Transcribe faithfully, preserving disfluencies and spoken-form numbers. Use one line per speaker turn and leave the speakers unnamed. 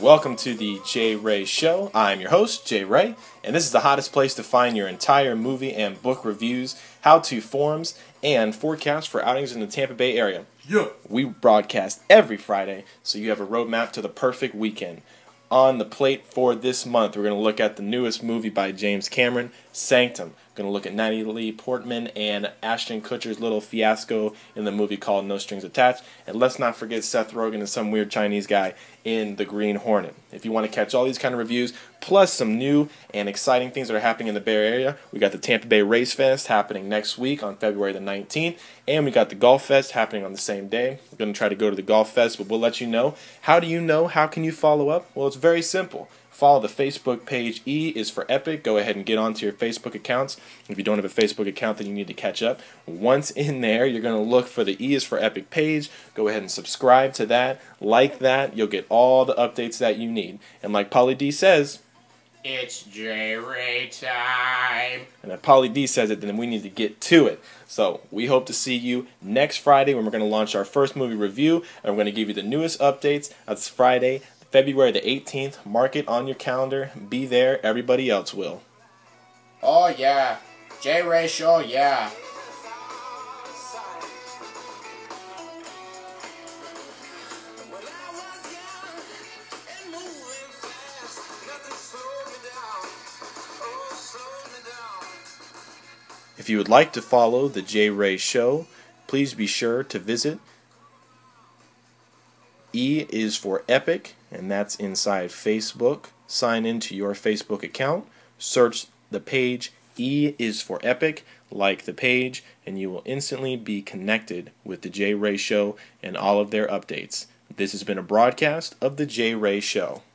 welcome to the J Ray Show. I'm your host, J Ray, and this is the hottest place to find your entire movie and book reviews, how-to forums, and forecasts for outings in the Tampa Bay area.
Yeah.
We broadcast every Friday, so you have a roadmap to the perfect weekend. On the plate for this month, we're going to look at the newest movie by James Cameron, Sanctum. We're going to look at Natalie Portman and Ashton Kutcher's little fiasco in the movie called No Strings Attached. And let's not forget Seth Rogen and some weird Chinese guy in The Green Hornet. If you want to catch all these kind of reviews, plus some new and exciting things that are happening in the Bay Area, we got the Tampa Bay Race Fest happening next week on February the nineteenth, and we got the Golf Fest happening on the same day. We're going to try to go to the Golf Fest, but we'll let you know. How do you know? How can you follow up? Well, it's very simple. Follow the Facebook page. E is for Epic. Go ahead and get onto your Facebook accounts. If you don't have a Facebook account, then you need to catch up. Once in there, you're going to look for the E is for Epic page. Go ahead and subscribe to that. Like that. You'll get all the updates that you need. And like Pauly D says,
it's J-Ray time.
And if Pauly D says it, then we need to get to it. So we hope to see you next Friday when we're going to launch our first movie review. And we're going to give you the newest updates. That's Friday, February the eighteenth. Mark it on your calendar. Be there. Everybody else will.
Oh, yeah. J-Ray Show, yeah.
If you would like to follow the J Ray Show, please be sure to visit E is for Epic, and that's inside Facebook. Sign into your Facebook account, search the page E is for Epic, like the page, and you will instantly be connected with the J Ray Show and all of their updates. This has been a broadcast of the J Ray Show.